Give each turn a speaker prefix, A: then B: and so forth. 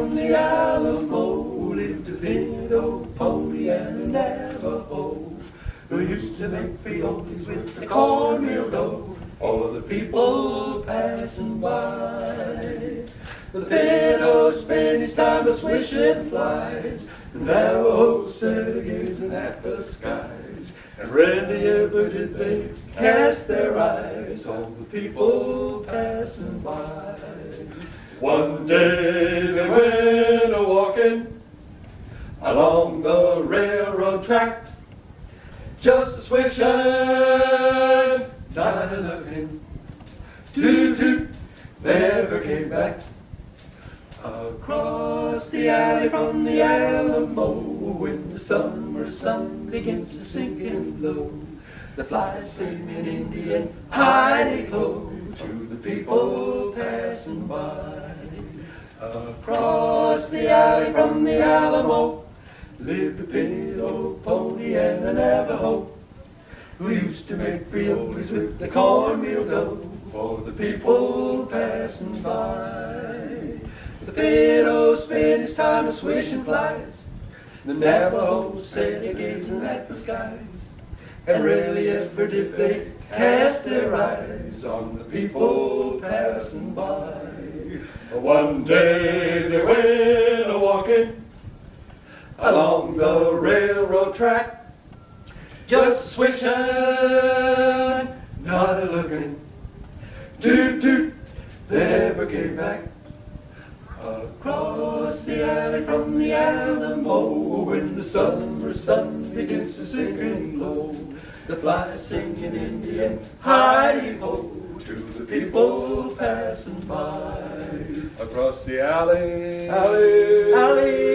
A: from the Alamo lived a pinto pony and a Navajo who used to make frioles with the cornmeal dough for the people passing by. The pinto spent his time a swishing flies, the Navajo sat gazing at the skies, and rarely ever did they cast their eyes on the people passing by. One day they went a-walking along the railroad track, just a-swishing, not a-looking, toot-toot, never came back. Across the alley from the Alamo, when the summer sun begins to sink in low, the flies sing in Indian hidey-ho to the people passing by. Across the alley from the Alamo lived a pinto pony and a Navajo who used to make frioles with the cornmeal dough for the people passing by. The pinto spent his time a-swishing flies, the Navajo sat gazing at the skies, and rarely ever did they cast their eyes on the people passing by. One day they went a-walking along the railroad track, just a-swishing, not a-looking, toot-toot, they never came back. Across the alley from the Alamo, when the summer sun begins to sink in low, the flies sing in Indian hidey-ho to the people passing by. Across the alley, alley, alley,